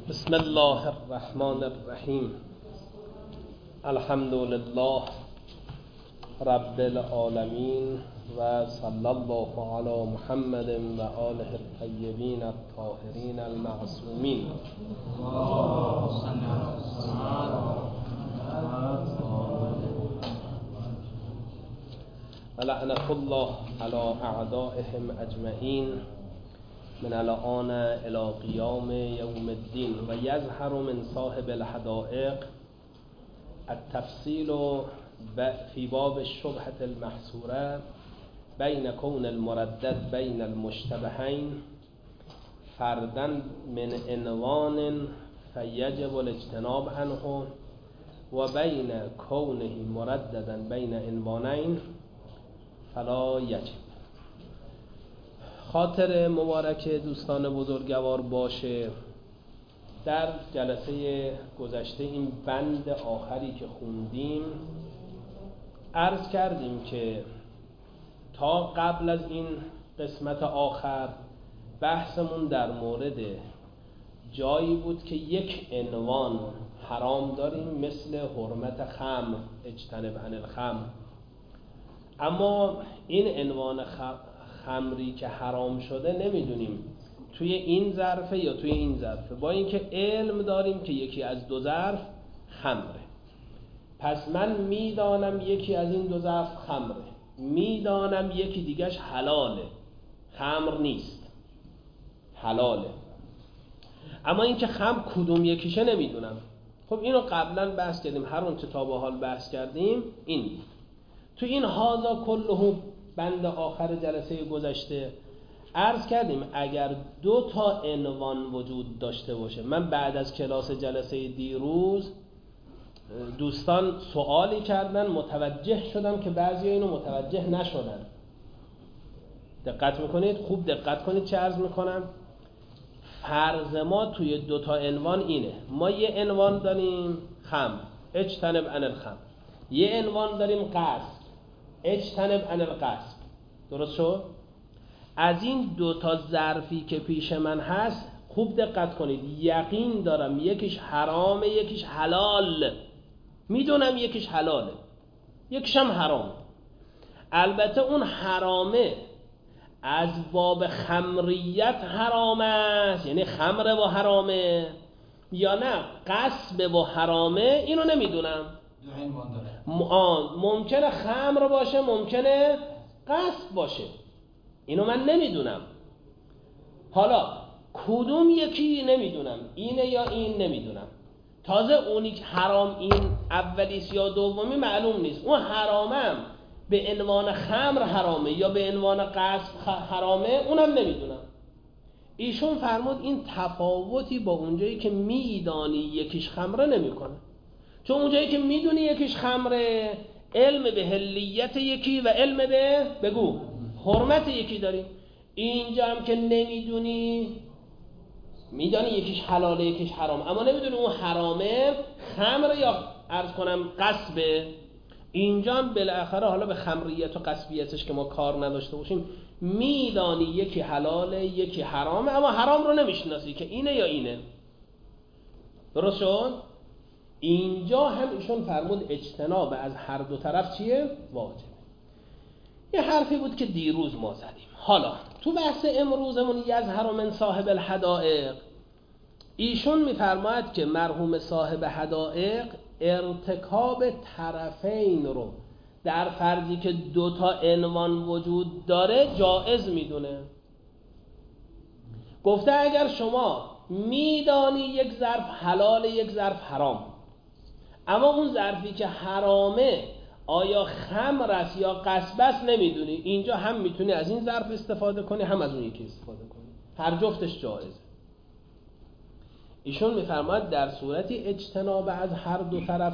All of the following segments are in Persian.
بسم الله الرحمن الرحیم. الحمد لله رب العالمین و صلی الله علی محمد و آله الطیبین الطاهرین المعصومین. و لعنة الله علی اعدائهم اجمعین من الآن الى قیام یوم الدین. و یظهر من صاحب الحدائق التفصیل فی باب الشبهة المحصورة بین کون المردد بین المشتبهین فردا من عنوان فیجب الاجتناب عنه و بین کونه مرددا بین عنوانین فلا یجب. خاطر مبارک دوستان بزرگوار باشه. در جلسه گذشته این بند آخری که خوندیم عرض کردیم که تا قبل از این قسمت آخر بحثمون در مورد جایی بود که یک عنوان حرام داریم مثل حرمت خمر، اجتنب عن الخمر. اما این عنوان خمری که حرام شده نمیدونیم توی این ظرفه یا توی این ظرفه، با اینکه علم داریم که یکی از دو ظرف خمره. پس من میدانم یکی از این دو ظرف خمره، میدانم یکی دیگش حلاله، خمر نیست، حلاله. اما اینکه خمر کدوم یکیشه نمیدونم. خب اینو قبلا بحث کردیم، هر اون چه تا به حال بحث کردیم این بود. تو این هازا کله بند آخر جلسه گذشته عرض کردیم اگر دو تا عنوان وجود داشته باشه. من بعد از کلاس جلسه دیروز دوستان سوالی کردن، متوجه شدم که بعضی اینو متوجه نشدن. دقت میکنید؟ خوب دقت کنید چه عرض میکنم. فرض ما توی دو تا عنوان اینه: ما یه عنوان داریم خمر، اجتنب عن الخمر، یه عنوان داریم قصب، اجتنب عن القصب. درست شد؟ از این دو تا ظرفی که پیش من هست خوب دقت کنید، یقین دارم یکیش حرامه یکیش حلال. میدونم یکیش حلاله یکیش هم حرامه. البته اون حرامه از باب خمریت حرام است، یعنی خمره و حرامه، یا نه قصب و حرامه، اینو نمیدونم. ممکنه خمر باشه، ممکنه قصب باشه، اینو من نمیدونم. حالا کدوم یکی نمیدونم، اینه یا این نمیدونم. تازه اونی که حرام این اولیست یا دومی معلوم نیست. اون حرامم به عنوان خمر حرامه یا به عنوان قصب حرامه، اونم نمیدونم. ایشون فرمود این تفاوتی با اونجایی که میدانی یکیش خمره نمیکنه. چون اونجایی که میدونی یکیش خمره، علم به حلیت یکی و علم به بگو حرمت یکی داری. اینجا هم که نمیدونی، میدانی یکیش حلاله یکیش حرام، اما نمیدونی اون حرامه خمر یا عرض کنم قصبه. اینجا هم بالاخره حالا به خمریت و قصبیتش که ما کار نداشته باشیم، میدانی یکی حلاله یکی حرامه، اما حرام رو نمیشناسی که اینه یا اینه. درست شد؟ اینجا هم ایشون فرمود اجتناب از هر دو طرف چیه؟ واجبه. یه حرفی بود که دیروز ما زدیم. حالا تو بحث امروزمون یظهر من صاحب الحدائق، ایشون میفرماید که مرحوم صاحب حدائق ارتکاب طرفین رو در فرضی که دو تا عنوان وجود داره جایز میدونه. گفته اگر شما میدانی یک ظرف حلال یک ظرف حرام، اما اون ظرفی که حرامه آیا خمر است یا قصب است نمیدونی، اینجا هم میتونی از این ظرف استفاده کنی هم از اون یکی استفاده کنی، هر جفتش جایزه. ایشون میفرماید در صورتی اجتناب از هر دو طرف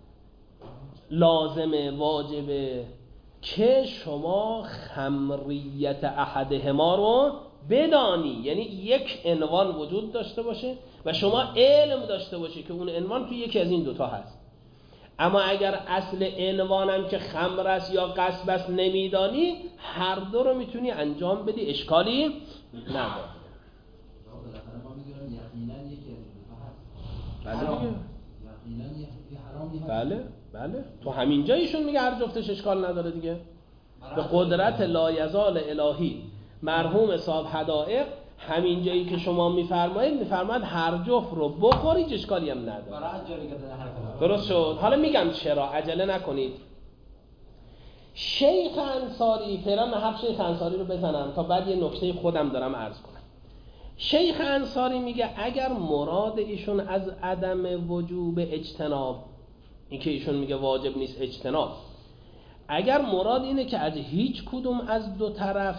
لازمه، واجبه که شما خمریت احدهما رو بدانی، یعنی یک عنوان وجود داشته باشه و شما علم داشته باشی که اون عنوان توی یکی از این دوتا هست. اما اگر اصل عنوانم که خمر است یا قصب است نمیدانی، هر دو رو میتونی انجام بدی، اشکالی نداره. بله بله، تو همین جا ایشون میگه هر جفتش اشکال نداره دیگه. به قدرت لایزال الهی مرحوم صاحب حدائق همین جایی که شما میفرمایید هر جفت رو بخورید اشکالی هم نداره. درست شد. حالا میگم چرا، عجله نکنید. شیخ انصاری، فعلا من حرف شیخ انصاری رو بزنم تا بعد یه نکته خودم دارم عرض کنم. شیخ انصاری میگه اگر مراد ایشون از عدم وجوب اجتناب، این که ایشون میگه واجب نیست اجتناب، اگر مراد اینه که از هیچ کدوم از دو طرف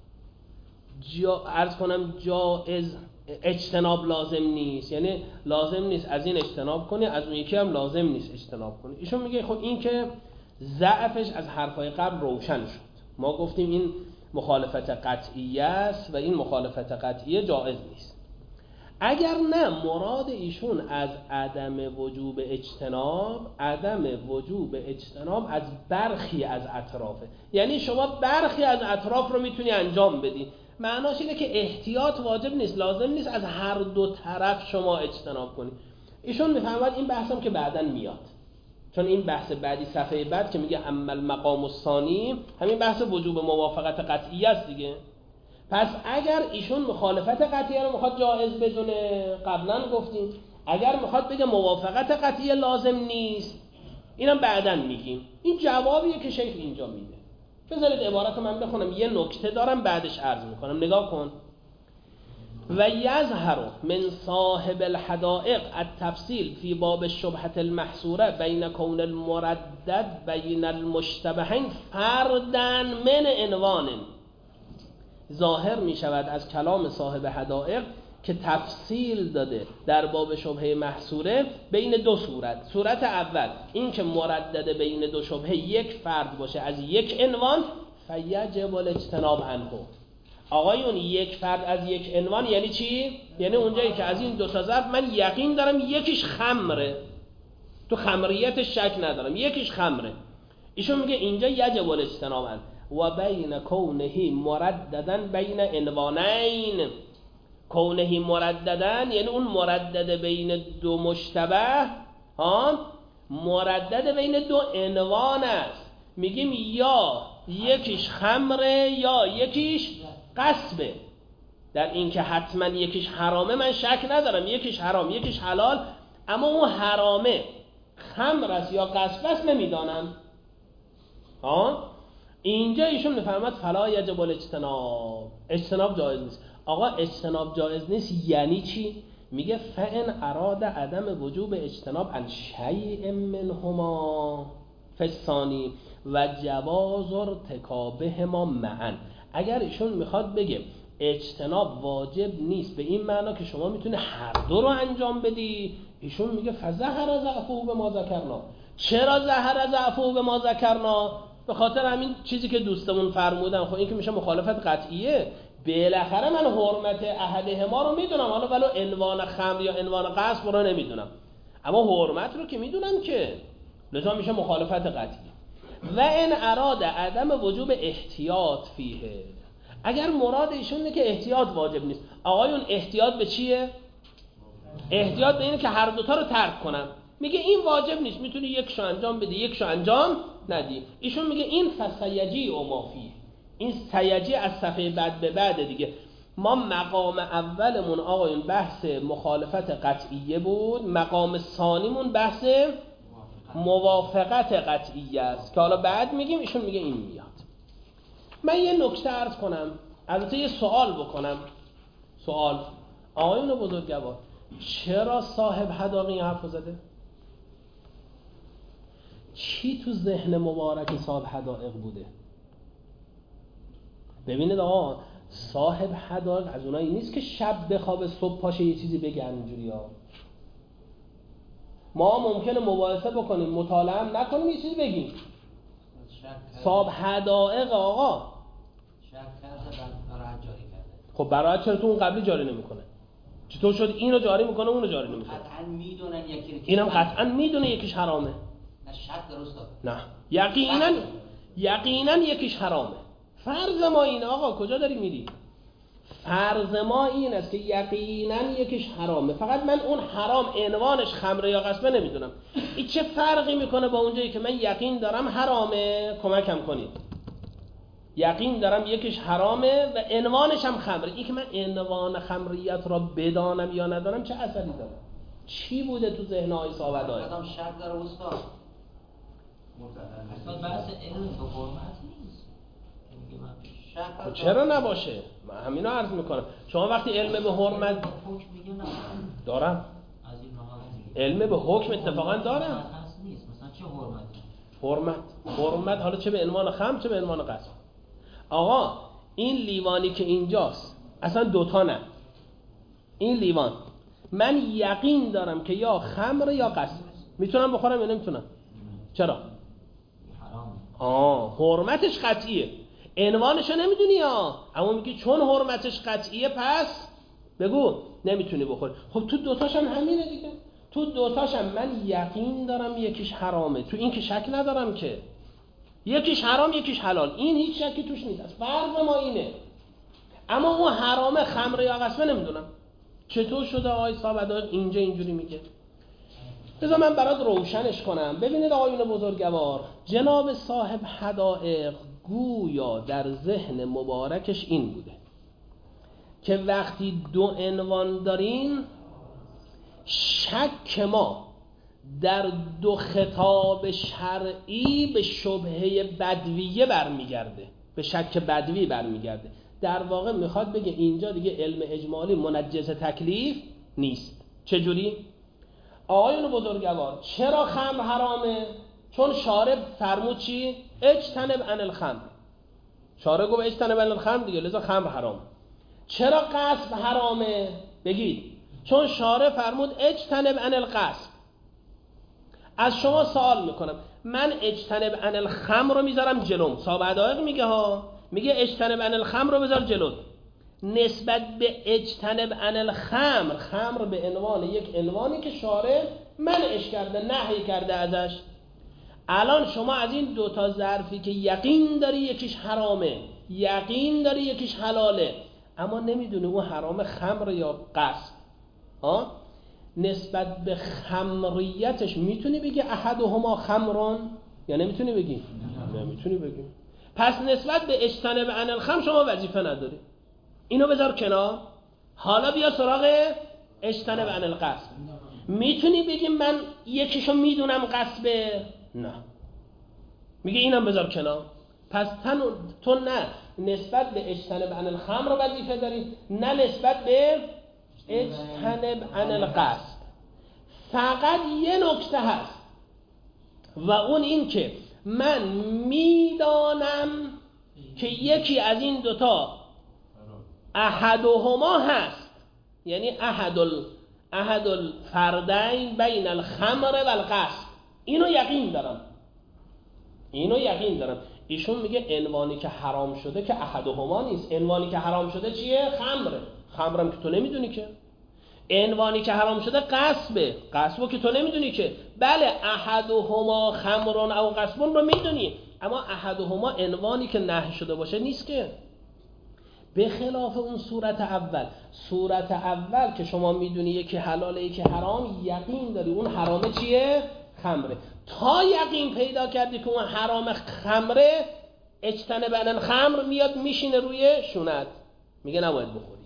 عرض کنم جائز اجتناب لازم نیست، یعنی لازم نیست از این اجتناب کنی از اون یکی هم لازم نیست اجتناب کنی، ایشون میگه خب این که ضعفش از حرفای قبل روشن شد. ما گفتیم این مخالفت قطعیه است و این مخالفت قطعیه جائز نیست. اگر نه مراد ایشون از عدم وجوب اجتناب از برخی از اطرافه، یعنی شما برخی از اطراف رو میتونی انجام بدی. معناش اینه که احتیاط واجب نیست، لازم نیست از هر دو طرف شما اجتناب کنی. ایشون میفهمد این بحثم که بعداً میاد، چون این بحث بعدی صفحه بعد که میگه اما المقام الثانی همین بحث وجوب موافقت قطعیه است دیگه. پس اگر ایشون مخالفت قطعیه رو میخواد جایز بدونه، قبلا گفتیم اگر میخواد بگه موافقت قطعیه لازم نیست، اینم بعداً میگیم. این جوابیه که شیخ اینجا میده. بذارید عبارت من بخونم، یه نکته دارم بعدش عرض میکنم، نگاه کن. و یظهر من صاحب الحدائق التفصیل فی باب الشبهة المحصوره بین کون المردد بین المشتبهین فردا من عنوان. ظاهر می شود از کلام صاحب حدائق که تفصیل داده در باب شبهه محصوره بین دو صورت. صورت اول این که مردد بین دو شبهه یک فرد باشه از یک عنوان، فیجب الاجتناب عنه. آقایون یک فرد از یک عنوان یعنی چی؟ یعنی اونجایی که از این دو تا ظرف من یقین دارم یکیش خمره، تو خمریتش شک ندارم، یکیش خمره. ایشون میگه اینجا یجب الاجتناب عنه. و بین کونه مرددن بین عنوانین. کونه مرددن یعنی اون مردد بین دو مشتبه، مردد بین دو عنوان است. میگیم یا یکیش خمره یا یکیش قصبه. در این که حتما یکیش حرامه من شک ندارم، یکیش حرام یکیش حلال، اما اون حرامه خمر است یا قصب است نمیدانم. اینجا ایشون میفرماد فلا یجب الاجتناب، اجتناب جایز نیست. آقا اجتناب جایز نیست یعنی چی؟ میگه فإن اراد عدم وجوب اجتناب عن شیء منهما فالثانی و جواز ارتکابهما معا. اگر ایشون میخواد بگه اجتناب واجب نیست به این معنا که شما میتونه هر دو رو انجام بدی، ایشون میگه فظهر ضعفه به ما ذکرنا. چرا ظهر ضعفه به ما ذکرنا؟ به خاطر همین چیزی که دوستمون فرمودن. خب این که میشه مخالفت قطعیه. بالاخره من حرمت احدهما رو میدونم، حالا ولو عنوان خمر یا عنوان قصب رو نمیدونم، اما حرمت رو که میدونم که، لذا میشه مخالفت قطعیه. و ان اراد عدم وجوب احتیاط فیه، اگر مراد ایشون اینه که احتیاط واجب نیست. آقایون احتیاط به چیه؟ احتیاط به اینه که هر دوتا رو ترک کنم. میگه این واجب نیست، میتونی یکشو انجام بدی یکشو انجام ندی. ایشون میگه این فسیجی و مافی، این سیجی از صفحه بعد به بعد دیگه. ما مقام اولمون آقایون بحث مخالفت قطعیه بود، مقام ثانیمون بحث موافقت قطعیه است که حالا بعد میگیم. ایشون میگه این میاد. من یه نکته عرض کنم، البته یه سوال بکنم. سوال آقایون بزرگوار، چرا صاحب حدائق این حرف زده؟ چی تو ذهن مبارک صاحب حدائق بوده؟ ببینید آقا، صاحب حدائق از اونایی نیست که شب بخوابه صبح پاشه یه چیزی بگه اینجوری ها. ما ممکنه مباحثه بکنیم، مطالعه هم نکنیم، یه چیزی بگیم. صاحب حدائق آقا خب برای چرا تو اون قبلی جاری نمیکنه؟ چطور شد اینو جاری میکنه اونو جاری نمیکنه؟ قطعا میدونن یکی اینم قطعا میدونه یکیش حرامه. نه شک درسته. نه یقینا یکیش حرامه. فرض ما این آقا کجا داری میری؟ فرض ما این است که یقینا یکیش حرامه، فقط من اون حرام عنوانش خمره یا قصبه نمیدونم. این چه فرقی میکنه با اونجایی که من یقین دارم حرامه؟ کمکم کنید. یقین دارم یکیش حرامه و عنوانش هم خمره. این که من عنوان خمریت را بدانم یا ندانم چه اثری داره؟ چی بوده تو ذهن‌های صحابه؟ آدم شک داره استاد. اصلا بحث علم به حرمت نیست. خب چرا نباشه؟ من همینو عرض میکنم. شما وقتی علم به حرمت دارم، علم به حکم اتفاقا دارم. نیست مثلا چه حرمت حالا چه به عنوان خمر چه به عنوان قصب. آقا این لیوانی که اینجاست اصلا دوتا نه، این لیوان من یقین دارم که یا خمر یا قصب، میتونم بخورم یا نمیتونم؟ چرا؟ حرمتش قطعیه، عنوانشو نمیدونی ها، اما میگی چون حرمتش قطعیه پس بگو نمیتونی بخوری. خب تو دوتاش هم همینه دیگه، تو دوتاش هم من یقین دارم یکیش حرامه، تو این که شک ندارم که یکیش حرام یکیش حلال، این هیچ شکی توش نیست. فرض ما اینه، اما اون حرامه خمر یا قصبه نمیدونم. چطور شده آقای صاحب اینجا اینجوری میگه؟ بذار من برات روشنش کنم. ببینید آقایون بزرگوار، جناب صاحب حدائق گویا در ذهن مبارکش این بوده که وقتی دو عنوان دارین، شک ما در دو خطاب شرعی به شبهه بدویه برمیگرده، به شک بدوی برمیگرده. در واقع میخواد بگه اینجا دیگه علم اجمالی منجز تکلیف نیست. چجوری؟ آقایون بزرگوار، چرا خمر حرامه؟ چون شارع فرمود چی؟ اجتنب عن الخمر. شارع گفت اجتنب عن الخمر دیگه، لذا خمر حرام. چرا قصب حرامه؟ بگید چون شارع فرمود اجتنب عن القصب. از شما سوال میکنم، من اجتنب عن الخمر رو میذارم جلوم، صاحب حدائق میگه ها، میگه اجتنب عن الخمر رو بذار جلوت. نسبت به اجتنب عن الخمر، خمر به عنوان یک عنوانی که شارع منعش کرده، نهی کرده ازش. الان شما از این دوتا ظرفی که یقین داری یکیش حرامه، یقین داری یکیش حلاله، اما نمیدونی اون حرام خمر یا قصب، نسبت به خمریتش میتونی بگی احدهما خمرون یا نمیتونی بگی؟ نمیتونی بگی. پس نسبت به اجتنب عن الخمر شما وظیفه نداری، اینو بذار کنار. حالا بیا سراغ اجتنب عن القصب. میتونی بگی من یکیشو میدونم قصبه؟ نه. میگه اینم بذار کنار. پس تو نه نسبت به اجتنب عن الخمر وظیفه داری، نه نسبت به اجتنب عن القصب. فقط یه نکته هست و اون این که من میدانم که یکی از این دوتا احدهما هست، یعنی احد الفردین بین الخمر و القصب، اینو یقین دارم. ایشون میگه عنوانی که حرام شده که احدهما نیست، عنوانی که حرام شده چیه؟ خمرم که تو نمیدونی که. عنوانی که حرام شده قصبو که تو نمیدونی که. بله احدهما خمرون او قصبون رو میدونی، اما احدهما عنوانی که نهی شده باشه نیست که. به خلاف اون صورت اول که شما میدونی یکی حلاله یکی حرام، یقین داری اون حرامه چیه؟ خمره. تا یقین پیدا کردی که اون حرام خمره، اجتنب عن الخمر میاد میشینه روی شونت، میگه نباید بخوری.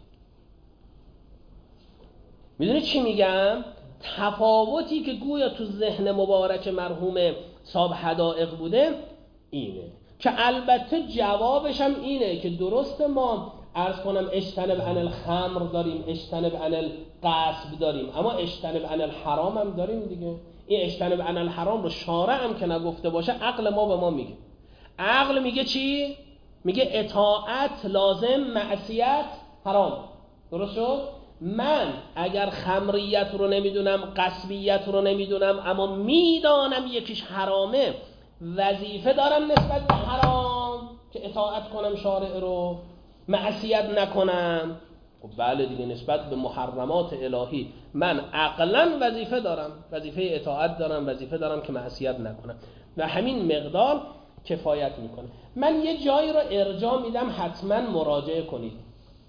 میدونی چی میگم؟ تفاوتی که گویا تو ذهن مبارک مرحوم صاحب حدائق بوده اینه که البته جوابش هم اینه که درست ما عرض کنم اجتنب عن الخمر داریم، اجتنب عن القصب داریم، اما اجتنب عن الحرام هم داریم دیگه. این اجتنب عن الحرام رو شارع هم که نگفته باشه، عقل ما به ما میگه. عقل میگه چی؟ میگه اطاعت لازم، معصیت حرام. درست شد؟ من اگر خمریت رو نمیدونم، قصبیت رو نمیدونم، اما میدانم یکیش حرامه، وظیفه دارم نسبت به حرام که اطاعت کنم شارع رو، معصیت نکنم. خب بله دیگه، نسبت به محرمات الهی من عقلا وظیفه دارم، وظیفه اطاعت دارم، وظیفه دارم که معصیت نکنم و همین مقدار کفایت میکنه. من یه جایی رو ارجاع میدم، حتما مراجعه کنید.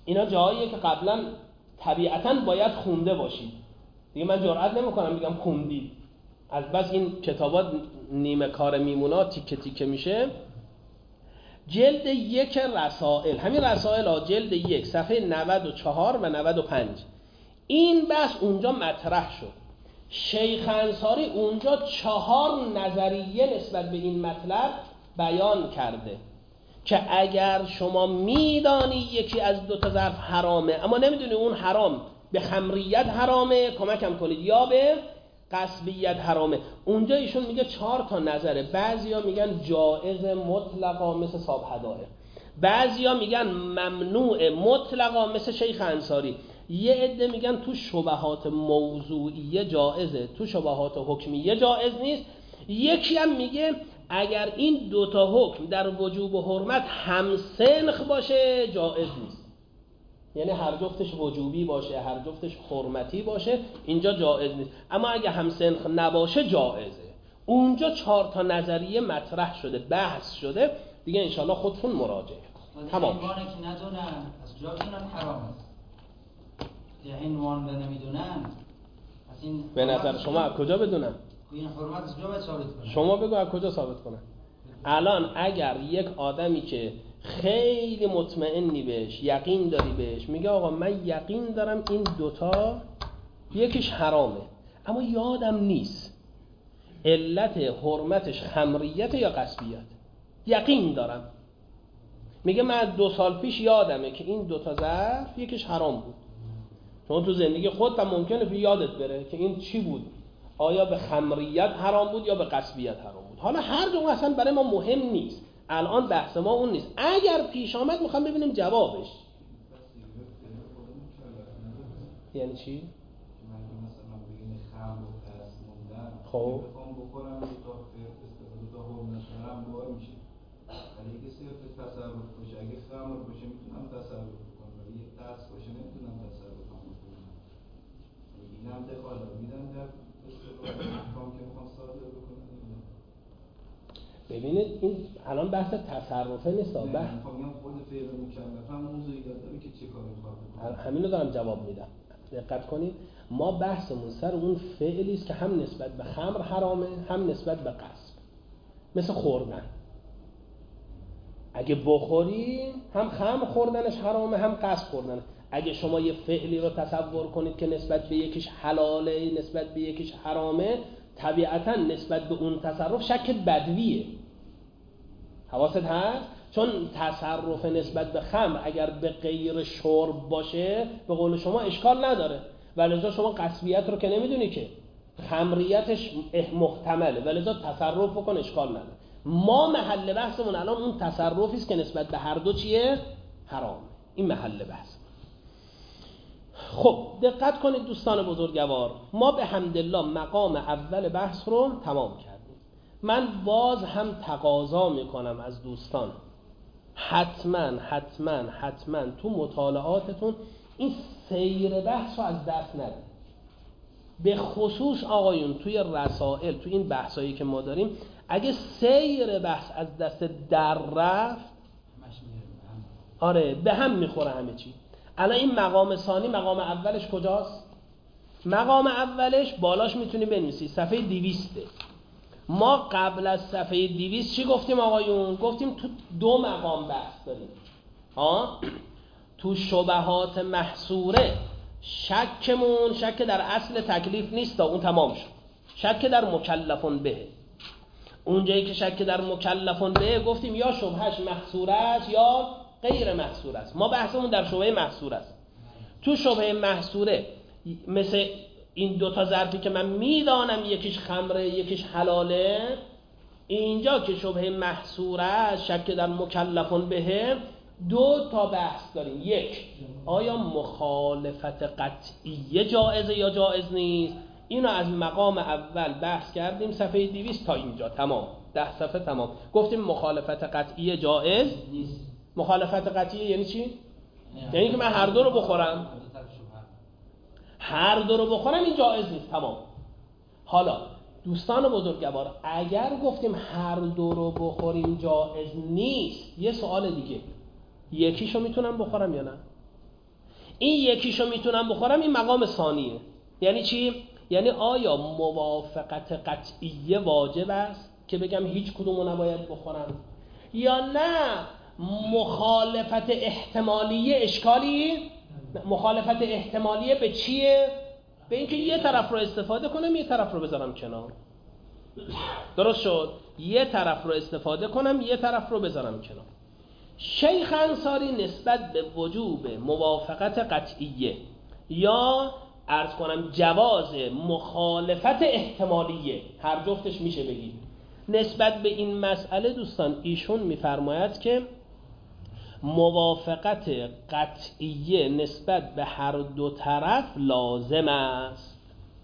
اینا جاییه که قبلا طبیعتاً باید خونده باشید. دیگه من جرئت نمی‌کنم بگم خوندید. از بس این کتابات نیمه کار میمونا تیکه تیکه میشه. جلد 1 رسائل، همین رسائل ها جلد 1 صفحه 94 و 95 این بحث اونجا مطرح شد. شیخ انصاری اونجا 4 نظریه نسبت به این مطلب بیان کرده که اگر شما میدانی یکی از 2 تا ظرف حرامه اما نمیدونی اون حرام به خمریت حرامه، کمکم کنید، یا به قصبیت حرامه. اونجا ایشون میگه 4 تا نظره. بعضیا میگن جائز مطلقا مثل صاحب هدایق، بعضیا میگن ممنوع مطلقا مثل شیخ انصاری، یه عده میگن تو شبهات موضوعیه جائزه، تو شبهات حکمیه جائز نیست. یکی هم میگه اگر این 2 تا حکم در وجوب و حرمت همسنخ باشه جائز نیست، یعنی هر جفتش وجوبی باشه هر جفتش حرمتی باشه اینجا جائز نیست، اما اگه همسنخ نباشه جائزه. اونجا 4 تا نظریه مطرح شده، بحث شده دیگه، انشالله خودتون مراجعه تمام. عنوانی که ندونن از جا بدونن حرام است، عنوان نمیدونن از این به نظر شما از کجا بدونن؟ این حرمت از کجا باید ثابت کنن؟ شما بگو از کجا ثابت کنن؟ الان اگر یک آدمی که خیلی مطمئنی بهش، یقین داری بهش، میگه آقا من یقین دارم این 2 تا یکیش حرامه اما یادم نیست علت حرمتش خمریت یا قصبیت، یقین دارم، میگه من 2 سال پیش یادمه که این 2 تا ظرف یکیش حرام بود. چون تو زندگی خودت هم ممکنه یادت بره که این چی بود، آیا به خمریت حرام بود یا به قصبیت حرام بود. حالا هر دو اصلا برای ما مهم نیست، الان بحث ما اون نیست. اگر پیش آمد میخوام ببینیم جوابش یعنی چی؟ خب تصرف باشه، اگه خمر باشه میتونم تصرف بکنم ولی دست باشه نمیتونم تصرف بکنم. اینم دخالت میدم در کام که میخوام صادر بکنم. ببینید این الان بحث تصرفه نیست، بحث میگم خود فعل مکلف هم موضوعی داره که چه کاری میخواد بکنه. همینو دارم جواب میدم. دقت کنید، ما بحثمون سر اون فعلی است که هم نسبت به خمر حرامه هم نسبت به قصب، مثل خوردن. اگه بخوری هم خمر خوردنش حرامه هم قصب خوردنش. اگه شما یه فعلی رو تصور کنید که نسبت به یکیش حلاله نسبت به یکیش حرامه، طبیعتاً نسبت به اون تصرف شک بدویه. حواست هست؟ چون تصرف نسبت به خمر اگر به غیر شرب باشه به قول شما اشکال نداره، ولذا شما قصبیت رو که نمیدونی که خمریتش محتمله، ولذا تصرف بکن اشکال نداره. ما محل بحثمون الان اون تصرفی است که نسبت به هر دو چیه؟ حرام. این محل بحث. خب دقت کنید دوستان بزرگوار، ما به حمدالله مقام اول بحث رو تمام کردیم. من باز هم تقاضا میکنم از دوستان حتما تو مطالعاتتون این سیر بحث رو از دست ندید. به خصوص آقایون توی رسائل، توی این بحثایی که ما داریم، اگه سیر بحث از دست در رفت آره به هم میخوره همه چی. الان این مقام ثانی، مقام اولش کجاست؟ مقام اولش بالاش میتونی بنویسی صفحه 200. ما قبل از صفحه 200 چی گفتیم آقایون؟ گفتیم تو 2 مقام بحث داریم. تو شبهات محصوره شکمون شک در اصل تکلیف نیست، اون تمام شد. شک در مکلفون به، اونجایی که شک در مکلفون به گفتیم یا شبهش محصوره است یا غیر محصوره است. ما بحثمون در شبهه محصوره است. تو شبهه محصوره مثل این 2 تا ظرفی که من میدانم یکیش خمره یکیش حلاله، اینجا که شبهه محصوره است شک در مکلفون به، 2 تا بحث داریم. 1 آیا مخالفت قطعیه جائزه یا جائز نیست؟ اینو از مقام اول بحث کردیم صفحه 200 تا اینجا تمام، 10 صفحه تمام. گفتیم مخالفت قطعیه جائز نیست. مخالفت قطعیه یعنی چی؟ یعنی که من هر دو رو بخورم، هر دو رو بخورم این جائز نیست. تمام. حالا دوستان بزرگوار اگر گفتیم هر دو رو بخوریم جائز نیست، یه سوال دیگه، یکیشو میتونم بخورم یا نه؟ این یکیشو میتونم بخورم، این مقام ثانیه. یعنی چی؟ یعنی آیا موافقت قطعیه واجب است که بگم هیچ کدومو نباید بخورم، یا نه مخالفت احتمالیه اشکالی؟ مخالفت احتمالیه به چیه؟ به اینکه یه طرف رو استفاده کنم یه طرف رو بذارم کنار. درست شد؟ یه طرف رو استفاده کنم یه طرف رو بذارم کنار. شیخ انصاری نسبت به وجوب موافقت قطعیه یا عرض کنم جواز مخالفت احتمالیه، هر جفتش میشه بگید، نسبت به این مسئله دوستان ایشون میفرماید که موافقت قطعیه نسبت به هر دو طرف لازم است.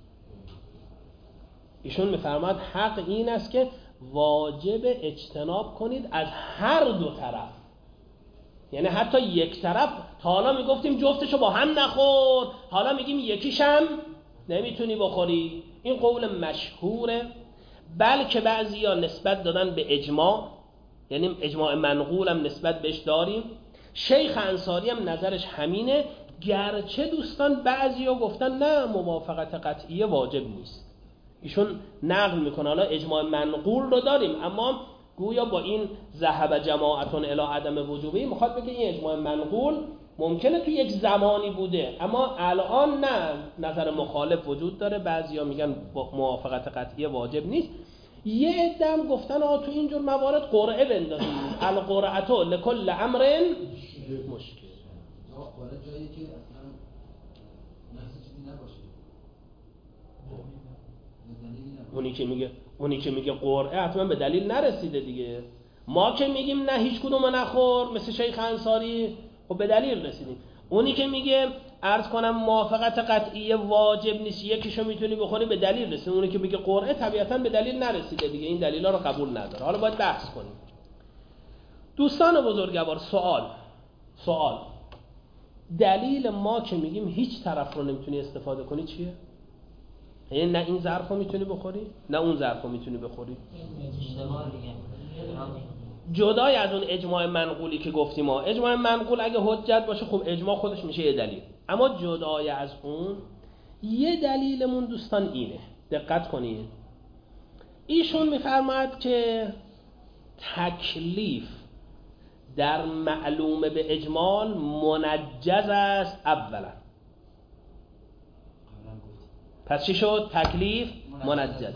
ایشون میفرماید حق این است که واجب اجتناب کنید از هر دو طرف. یعنی حتی یک طرف، تا حالا میگفتیم جفتشو با هم نخور، حالا میگیم یکیشم نمیتونی بخوری. این قول مشهوره، بلکه بعضیا نسبت دادن به اجماع، یعنی اجماع منقول هم نسبت بهش داریم. شیخ انصاری هم نظرش همینه، گرچه دوستان بعضیا گفتن نه موافقت قطعیه واجب نیست. ایشون نقل میکنه حالا اجماع منقول رو داریم، اما گویا با این ذهب جماعتون الی عدم وجوبی میخواد بگه این اجماع منقول ممکنه تو یک زمانی بوده اما الان نه، نظر مخالف وجود داره. بعضیا میگن موافقت قطعیه واجب نیست. یه عده هم گفتن تو اینجور موارد قرعه بندازیم، القرعه لکل امر مشکل. قرعه جایی که اصلا نفس چیزی نباشه، اونی که میگه قرعه حتما به دلیل نرسیده دیگه. ما که میگیم نه هیچ کدومو نخور مثل شیخ انصاری، خب به دلیل رسیدیم. اونی که میگه عرض کنم موافقت قطعیه واجب نیست یکیشو میتونی بخوری، به دلیل رسید. اونی که میگه قرعه طبیعتاً به دلیل نرسیده دیگه، این دلیلا رو قبول نداره. حالا باید بحث کنیم. دوستان بزرگوار، سوال دلیل ما که میگیم هیچ طرف رو نمیتونی استفاده کنی چیه؟ یعنی نه این ظرف رو میتونی بخوری نه اون ظرف رو میتونی بخوری. جدای از اون اجماع منقولی که گفتیم اجماع منقول اگه حجت باشه خب اجماع خودش میشه یه دلیل، اما جدای از اون یه دلیلمون دوستان اینه، دقت کنید. ایشون میفرماید که تکلیف در معلوم به اجمال منجز است اولا. پس چی شد؟ تکلیف منجز.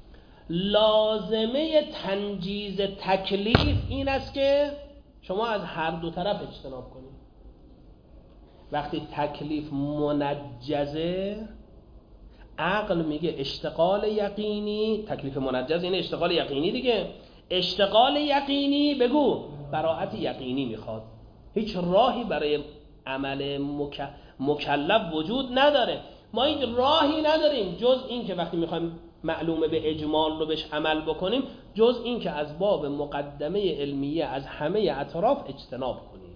لازمه تنجیز تکلیف این است که شما از هر دو طرف اجتناب کنید. وقتی تکلیف منجزه، عقل میگه اشتغال یقینی، تکلیف منجز این اشتغال یقینی دیگه، اشتغال یقینی بگو براءت یقینی میخواد. هیچ راهی برای عمل مکلف وجود نداره. ما هیچ راهی نداریم جز این که وقتی میخوایم معلومه به اجمال رو بهش عمل بکنیم، جز این که از باب مقدمه علمیه از همه اطراف اجتناب کنیم.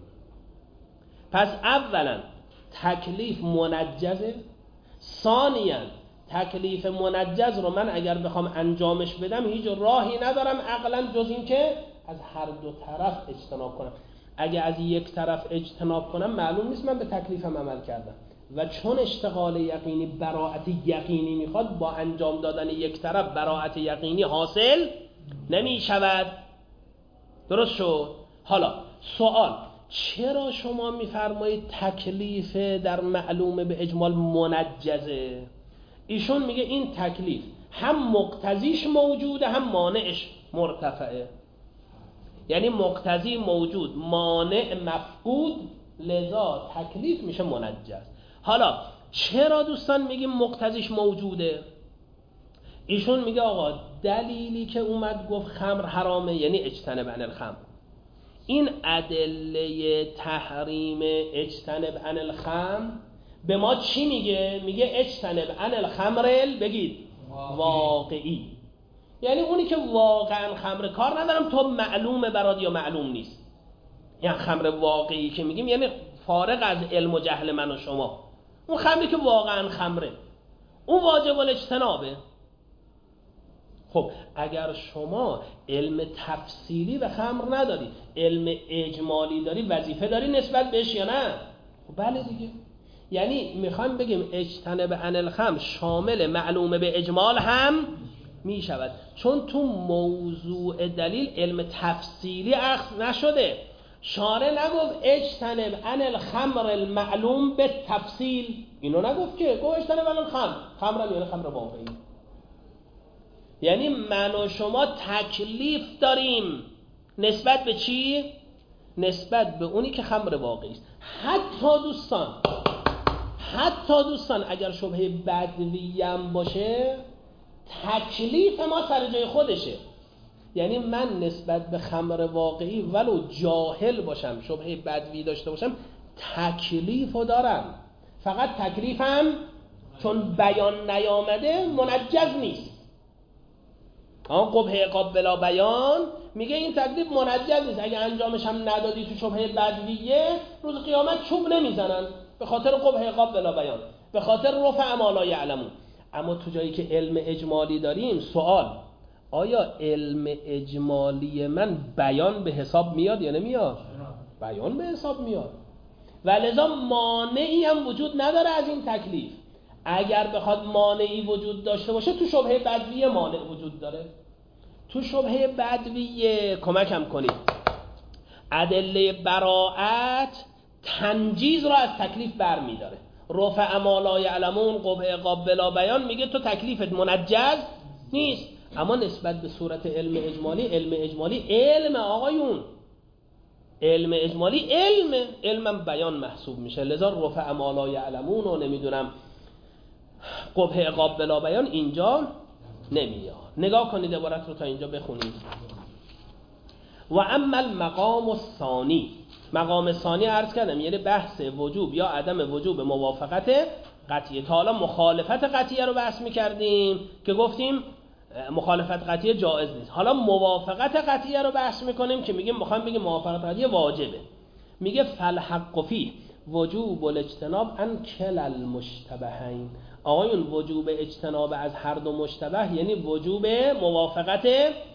پس اولا تکلیف منجزه، ثانیا تکلیف منجز رو من اگر بخوام انجامش بدم هیچ راهی ندارم عقلا جز این که از هر دو طرف اجتناب کنم. اگه از یک طرف اجتناب کنم معلوم نیست من به تکلیفم عمل کردم، و چون اشتغال یقینی براءت یقینی میخواد، با انجام دادن یک طرف براءت یقینی حاصل نمی شود. درست شد؟ حالا سوال، چرا شما میفرمایید تکلیف در معلومه به اجمال منجزه؟ ایشون میگه این تکلیف هم مقتضیش موجوده هم مانعش مرتفعه. یعنی مقتضی موجود، مانع مفقود، لذا تکلیف میشه منجز. حالا چرا دوستان میگیم مقتضیش موجوده؟ ایشون میگه آقا دلیلی که اومد گفت خمر حرامه یعنی اجتنب عن الخمر، این ادله تحریم اجتنب عن الخمر به ما چی میگه؟ میگه اجتنب عن الخمر بگید واقعی. یعنی اونی که واقعا خمر کار ندارم تو معلومه برات یا معلوم نیست. یعنی خمر واقعی که میگیم یعنی فارغ از علم و جهل من و شما، اون خمری که واقعا خمره اون واجب الاجتنابه. خب اگر شما علم تفصیلی به خمر نداری، علم اجمالی داری، وظیفه داری نسبت بهش یا نه؟ خب بله دیگه. یعنی میخوایم بگیم اجتنب عن الخمر شامل معلوم به اجمال هم میشود، چون تو موضوع دلیل علم تفصیلی اخذ نشده. شارع نگفت اجتنب عن الخمر المعلوم به تفصیل، اینو نگفت که، گفت اجتنب عن الخمر. خمر یعنی خمر واقعی. یعنی من و شما تکلیف داریم نسبت به چی؟ نسبت به اونی که خمر واقعی است. حتی دوستان اگر شبهه بدوی هم باشه، تکلیف ما سر جای خودشه. یعنی من نسبت به خمر واقعی ولو جاهل باشم، شبهه بدوی داشته باشم، تکلیفو دارم. فقط تکلیفم چون بیان نیامده منجز نیست. قبح عقاب بلا بیان میگه این تکلیف منجز نیست. اگه انجامش هم ندادی تو شبهه بدویه، روز قیامت چوب نمیزنن، به خاطر قبح عقاب بلا بیان، به خاطر رفع ما لا یعلمون. اما تو جایی که علم اجمالی داریم، سوال آیا علم اجمالی من بیان به حساب میاد یا نمیاد؟ بیان به حساب میاد و لذا مانعی هم وجود نداره از این تکلیف. اگر بخواد مانعی وجود داشته باشه، تو شبهه بدویه مانع وجود داره. تو شبهه بدویه کمکم کنید، ادله براءت تنجیز را از تکلیف بر میداره. رفع ما لا یعلمون، قبح عقاب بلا بیان میگه تو تکلیفت منجز نیست. اما نسبت به صورت علم اجمالی علم آقایون، علم اجمالی علم بیان محسوب میشه. لذا رفع ما لا یعلمون و نمیدونم قبح عقاب بلا بیان اینجا نمیاد. نگاه کنید عبارت رو تا اینجا بخونید. و اما المقام الثانی، مقام ثانی عرض کردم یعنی بحث وجوب یا عدم وجوب موافقت قطعیه. تا حالا مخالفت قطعیه رو بحث میکردیم که گفتیم مخالفت قطعیه جایز نیست. حالا موافقت قطعیه رو بحث میکنیم که میخوایم بگیم موافقت قطعیه واجبه. میگه فالحق فیه وجوب الاجتناب عن کلا المشتبهین. آقایون وجوب اجتناب از هر دو مشتبه یعنی وجوب موافقت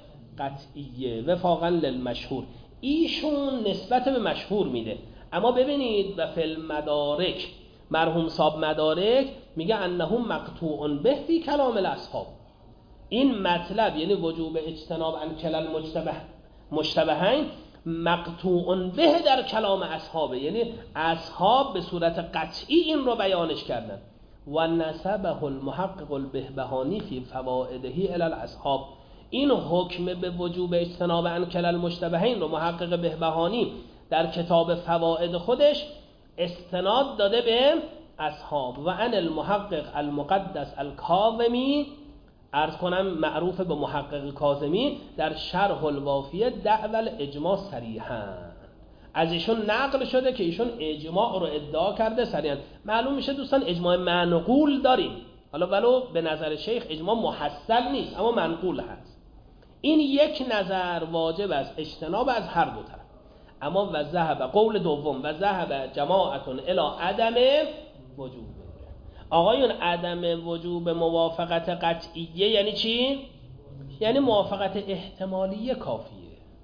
قطعیه وفاقا للمشهور. ایشون نسبت به مشهور میده. اما ببینید و فی المدارک، مرحوم صاحب مدارک میگه انه مقطوع به فی کلام الاصحاب. این مطلب یعنی وجوب اجتناب عن کلا المشتبهین مقطوع به در کلام اصحابه، یعنی اصحاب به صورت قطعی این رو بیانش کردن. و نسبه المحقق البهبهانی فی فوائده الی الاصحاب. این حکم به وجوب اجتناب عن کلا المشتبهین رو محقق بهبهانی در کتاب فوائد خودش استناد داده به اصحاب. و عن المحقق المقدس الکاظمی، عرض کنم معروف به محقق کاظمی، در شرح الوافیه دعوی الاجماع صریحا. از ایشون نقل شده که ایشون اجماع رو ادعا کرده صریحا. معلوم میشه دوستان اجماع منقول داریم، حالا ولو به نظر شیخ اجماع محصل نیست اما منقول هست. این یک نظر واجب است اجتناب از هر دو طرف. اما و ذهب، قول دوم، و ذهب جماعتون الی عدم وجوب. آقایون عدم وجوب موافقت قطعیه یعنی چی؟ یعنی موافقت احتمالیه کافیه.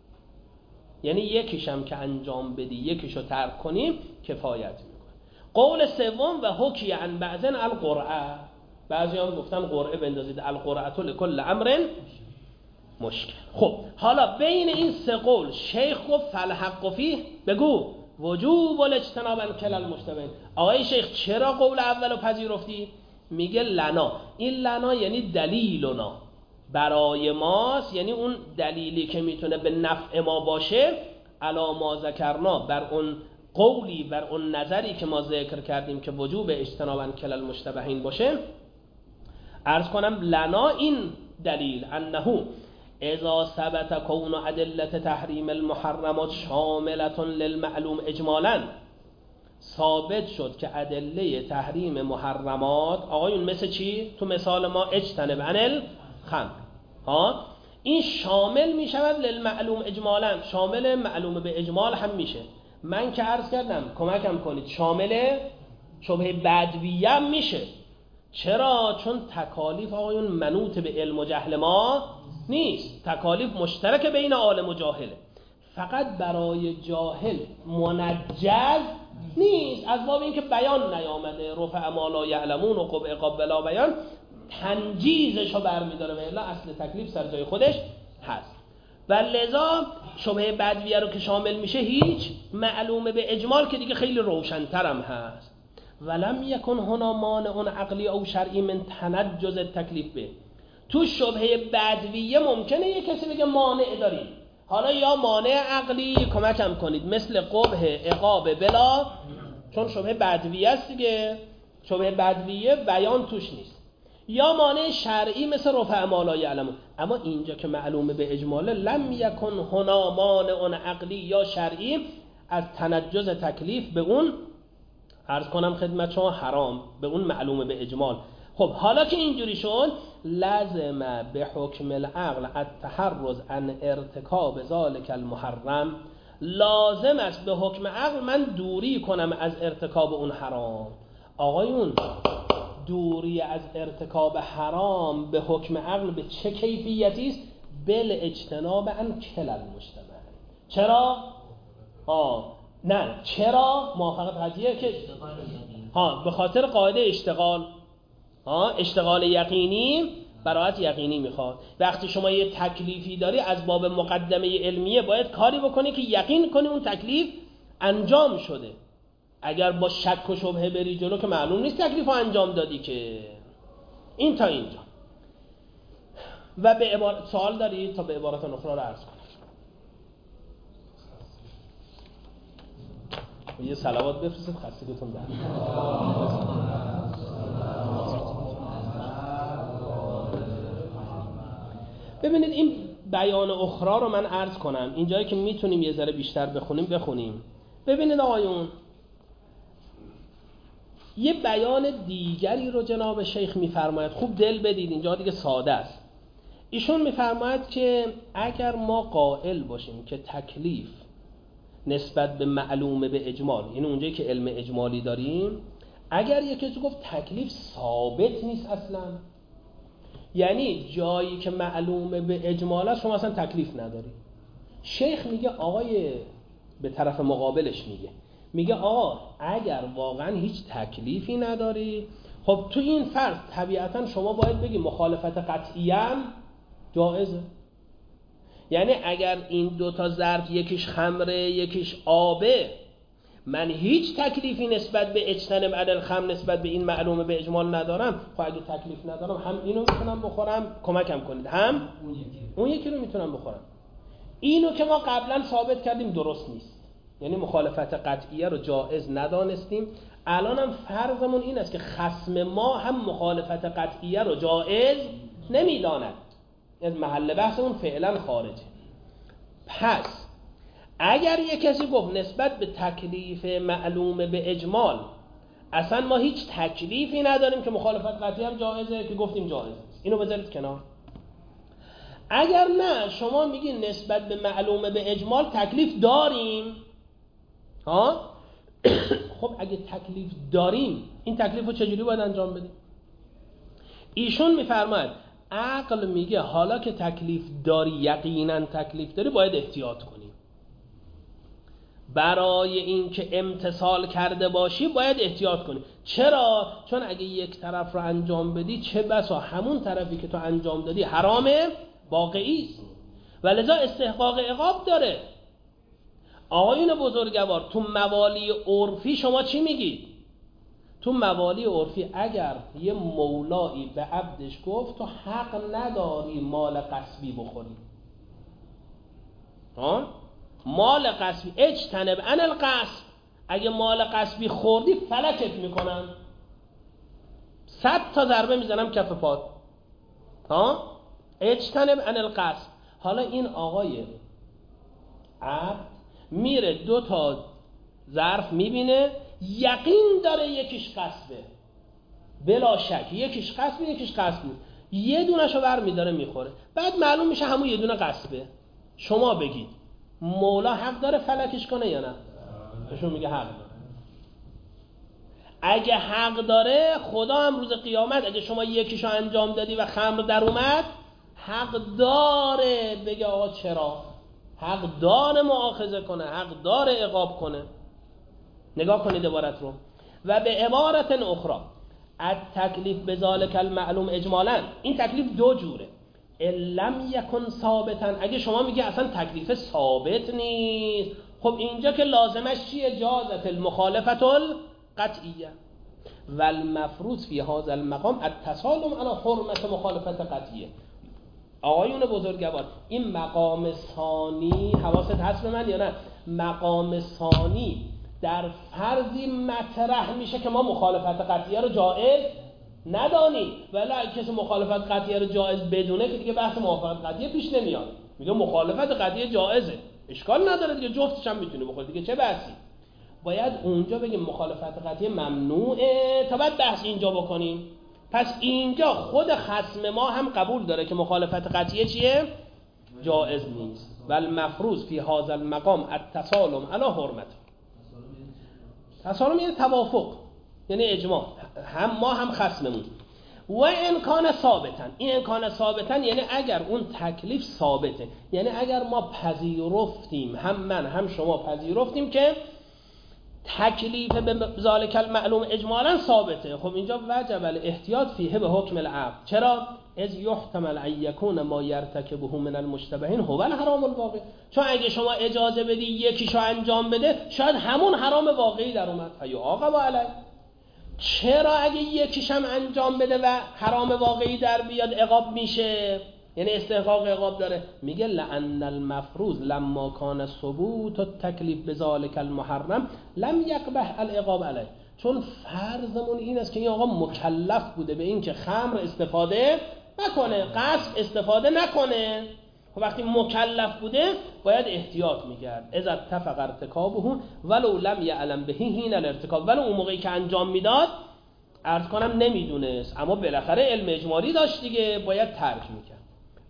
یعنی یکیشم که انجام بدی یکیشو ترک کنیم کفایت میکنه. قول سوم و حکی عن بعضن القرعه. بعضی هم گفتن قرعه بندازید، القرعه لکل امر مشکل. خب حالا بین این سه قول شیخ گفت فالحق فیه، بگو وجوب الاجتناب عن کلا المشتبهین. آقای شیخ چرا قول اولو پذیرفتی؟ میگه لنا. این لنا یعنی دلیلنا، برای ماست، یعنی اون دلیلی که میتونه به نفع ما باشه. علا ما ذکرنا، بر اون قولی، بر اون نظری که ما ذکر کردیم که وجوب اجتناب عن کلا المشتبهین باشه. عرض کنم لنا این دلیل انه اذا ثبت کون ادله تحریم المحرمات شامله للمعلوم اجمالا، ثابت شد که ادله تحریم محرمات، آقایون مثل چی؟ تو مثال ما اجتنب عن الخمر، این شامل می شود للمعلوم اجمالا، شامل معلوم به اجمال هم میشه. من که عرض کردم کمکم کنید، شامل شبهه بدویه هم میشه. چرا؟ چون تکالیف آقایون منوط به علم و جهل ما نیست، تکالیف مشترک بین عالم و جاهله. فقط برای جاهل منجز نیست. از باب اینکه بیان نیامده، رفع ما لا یعلمون و قبع قبلا بیان تنجیزش رو برمیداره و الا اصل تکلیف سر جای خودش هست. و لذا شبهه بدویه رو که شامل میشه هیچ معلومه به اجمال که دیگه خیلی روشن‌ترم هست. ولم یکن هنا مانع عقلی او شرعی من تنجز تکلیف به. تو شبهه بدویه ممکنه یه کسی بگه مانع داریم، حالا یا مانع عقلی کمکم کنید مثل قبح عقاب بلا، چون شبهه بدویه است دیگه، شبهه بدویه بیان توش نیست، یا مانع شرعی مثل رفع ما لا یعلمون. اما اینجا که معلومه به اجماله لم یکن هنا مانع عقلی یا شرعی از تنجز تکلیف به اون عرض کنم خدمت شما حرام، به اون معلومه به اجمال. خب حالا که اینجوری شد لازم به حکم العقل التحرز عن ارتکاب ذلک المحرم، لازم است به حکم عقل من دوری کنم از ارتکاب اون حرام. آقایون دوری از ارتکاب حرام به حکم عقل به چه کیفیتی است؟ بل اجتناب عن کل المجتمع. چرا؟ نه چرا موافقت قضیه که به خاطر قاعده اشتغال، اشتغال یقینی براحت یقینی میخواد. وقتی شما یه تکلیفی داری از باب مقدمه علمیه باید کاری بکنی که یقین کنی اون تکلیف انجام شده. اگر با شک و شبهه بری جلو که معلوم نیست تکلیف رو انجام دادی که. این تا اینجا. و به عبارت سوال داری تا به عبارت اخرى رو عرض کنم. یه صلوات بفرستید خستگیتون در. ببینید این بیان اخرى رو من عرض کنم، اینجایی که میتونیم یه ذره بیشتر بخونیم. ببینید آقایون یه بیان دیگری رو جناب شیخ میفرماید، خوب دل بدید اینجا دیگه ساده است. ایشون میفرماید که اگر ما قائل باشیم که تکلیف نسبت به معلومه به اجمال، یعنی اونجایی که علم اجمالی داریم، اگر یکی کسی گفت تکلیف ثابت نیست اصلا، یعنی جایی که معلومه به اجمال است شما اصلا تکلیف نداری، شیخ میگه آقای به طرف مقابلش میگه آقا اگر واقعا هیچ تکلیفی نداری، خب تو این فرض طبیعتا شما باید بگی مخالفت قطعی هم جائزه. یعنی اگر این دوتا ظرف یکیش خمره یکیش آبه، من هیچ تکلیفی نسبت به اجتنب عن الخمر نسبت به این معلومه به اجمال ندارم، خب اگه تکلیف ندارم هم اینو میتونم بخورم، کمکم کنید، هم اون یکی رو میتونم بخورم. اینو که ما قبلا ثابت کردیم درست نیست، یعنی مخالفت قطعیه رو جائز ندانستیم. الان هم فرضمون این است که خصم ما هم مخالفت قطعیه رو جائز نمیداند، از محل بحثمون فعلا خارجه. پس اگر یک کسی گفت نسبت به تکلیف معلومه به اجمال اصلا ما هیچ تکلیفی نداریم که مخالفت قطعی هم جائزه، که گفتیم جائز نیست، اینو بذارید کنار. اگر نه شما میگین نسبت به معلومه به اجمال تکلیف داریم، خب اگه تکلیف داریم این تکلیف رو چجوری باید انجام بدیم؟ ایشون میفرماید عقل میگه حالا که تکلیف داری، یقینا تکلیف داری، باید احتیاط کنی. برای این که امتثال کرده باشی باید احتیاط کنی. چرا؟ چون اگه یک طرف رو انجام بدی چه بسا همون طرفی که تو انجام دادی حرامه واقعی است و لذا استحقاق عقاب داره. آقایون بزرگوار تو موالی عرفی شما چی میگید؟ تو موالی عرفی اگر یه مولایی به عبدش گفت تو حق نداری مال غصبی بخوری، مال غصبی اجتنب عن الغصب، اگه مال غصبی خوردی فلکت میکنن، 100 تا ضربه میزنم کف پات، اجتنب عن الغصب. حالا این آقای عبد میره 2 تا ظرف میبینه، یقین داره یکیش غصبه، بلا شک یکیش غصبه یکیش غصبه، یه دونشو بر میداره میخوره، بعد معلوم میشه همون یه دونه غصبه. شما بگید مولا حق داره فلکش کنه یا نه؟ بهشون میگه حق داره. اگه حق داره خدا هم روز قیامت اگه شما یکیشو انجام دادی و خمر در اومد حق داره بگه آقا چرا، حق داره مؤاخذه کنه، حق داره عقاب کنه. نگاه کنید عبارت رو. و به عبارت اخرى التکلیف بذالک المعلوم اجمالا، این تکلیف دو جوره. لم یکن ثابتا، اگه شما میگه اصلا تکلیف ثابت نیست، خب اینجا که لازمش چیه؟ جازت المخالفت القطعیه و المفروض فی هذا المقام التسالم علی حرمت مخالفت قطعیه. آقایون بزرگوار، این مقام ثانی حواست هست به من یا نه؟ مقام ثانی در فرضی مطرح میشه که ما مخالفت قطعیه رو جائز ندانیم، ولی کسی مخالفت قطعیه رو جائز بدونه که دیگه بحث موافقت قطعیه پیش نمیاد، میگه مخالفت قطعیه جائزه، اشکال نداره دیگه، جفتش هم میتونه بخوره دیگه، چه بحثی؟ باید اونجا بگیم مخالفت قطعیه ممنوعه تا بعد بحث اینجا بکنیم. پس اینجا خود خصم ما هم قبول داره که مخالفت قطعیه چیه؟ جائز نیست. و المفروض فی هذا المقام التسالم علی حرمت. تسالم یعنی توافق، یعنی اجماع، هم ما هم خصممون. و امکان ثابتا، این امکان ذابطا یعنی اگر اون تکلیف ثابته، یعنی اگر ما پذیرفتیم، هم من هم شما پذیرفتیم که تکلیف به ذالک المعلوم اجمالا ثابته، خب اینجا وجب الاحتیاط فیه به حکم العقد. چرا؟ از یحتمل ان یکون ما یرتکبه من المشتبهین هو الحرام الواقع. چون اگه شما اجازه بدی یکیشو انجام بده، شاید همون حرام واقعی در اومد، فیعاقب علیه. چرا اگه یکیش هم انجام بده و حرام واقعی در بیاد عقاب میشه، یعنی استحقاق عقاب داره؟ میگه لأن المفروض لما کان ثبوت التکلیف بذالک المحرم لم یقبح العقاب علیه. چون فرضمون این است که این آقا مکلف بوده به این که خمر استفاده نکنه، قصد استفاده نکنه. خب وقتی مکلف بوده باید احتیاط میکرد. اذا اتفق ارتکابه ولو لم یعلم به حین الارتکاب، ولو اون موقعی که انجام میداد عرض کنم نمیدونست، اما بالاخره علم اجمالی داشت دیگه، باید ترک میکرد.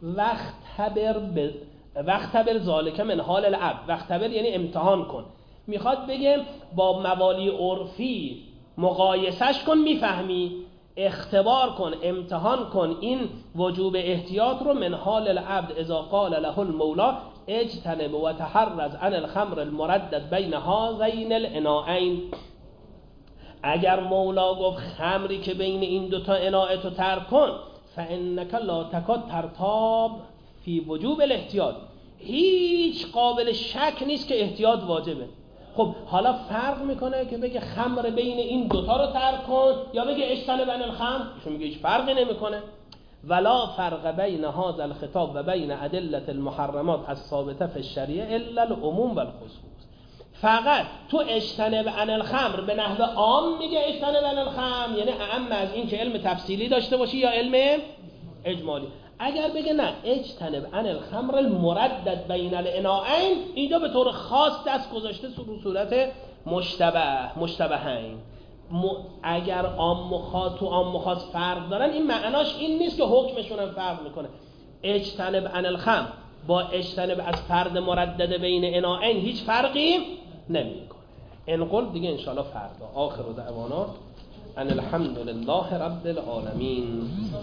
وقتبر ذالک من حال العبد. وقتبر یعنی امتحان کن، میخواد بگه با موالی عرفی مقایسش کن، میفهمی، اختبار کن، امتحان کن این وجوب احتیاط رو. من حال العبد اذا قال له المولا اجتنب و تحرز عن الخمر المردد بین هذین الاناءین. اگر مولا گفت خمری که بین این دوتا اناء تو ترک کن، فانک لا تکاد ترتاب فی وجوب الاحتیاط، هیچ قابل شک نیست که احتیاط واجبه. خب حالا فرق میکنه که بگه خمر بین این دوتا رو ترک کن یا بگه اجتنب عن الخمر؟ ایشون میگه هیچ فرقی نمیکنه. ولا فرق بین هذا الخطاب و بین ادله المحرمات الثابته فی الشریعه الا العموم و الخصوص. فقط تو اجتنب عن الخمر به نحو عام میگه اجتنب عن الخمر، یعنی اعم از این که علم تفصیلی داشته باشی یا علم اجمالی. اگر بگه نه اجتنب عن الخمر المردد بین الاناءین، اینجا به طور خاص دست گذاشته صورت مشتبهین. اگر عام و خاص تو عام و خاص فرق دارن، این معناش این نیست که حکمشون هم فرق میکنه. اجتنب عن الخمر با اجتنب از فرد مردد بین اناءین هیچ فرقی نمیکنه. انقل دیگه انشاءالله فردا. آخر دعوانا ان الحمد لله رب العالمین.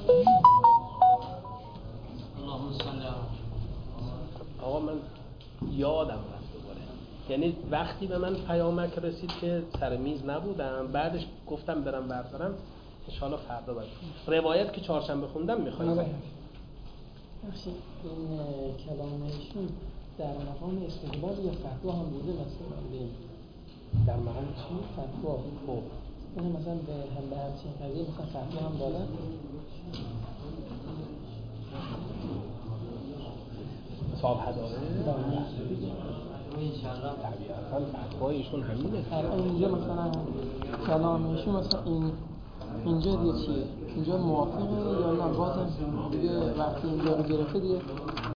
اللهم صل علی. آقا من یادم رفت دوباره، یعنی وقتی به من پیامک رسید که سر میز نبودم، بعدش گفتم برم بردارم، انشاءالله فردا باید روایت که چهارشنبه خوندم میخوایم. بخشید این کلام ایشون در مقام استدلال یا فتوا هم بوده؟ مثلا در مقام چی؟ فتوا. خب یعنی مثلا به همچین قضیه مثلا فتوا هم دادن؟ صاحب هداره؟ انشاءالله طبیعتا فتوای ایشون همینه. اینجا مثلا کلام ایشون مثلا اینجا دیگه چیه؟ اینجا موافقه یا نه؟ بازم دیگه وقتی اینجا رو گرفته دیگه